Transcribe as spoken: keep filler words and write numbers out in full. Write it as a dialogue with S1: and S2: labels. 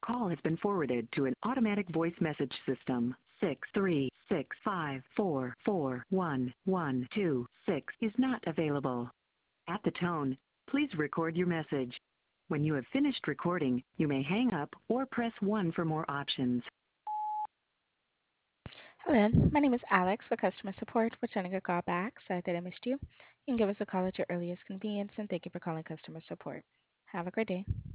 S1: Call has been forwarded to an automatic voice message system. Six three six five four four one one two six is not available. At the tone, please record your message. When you have finished recording, you may hang up or press one for more options.
S2: Hello, my name is Alex for customer support. Returning a call back. Sorry that I missed you. You can give us a call at your earliest convenience, and thank you for calling customer support. Have a great day.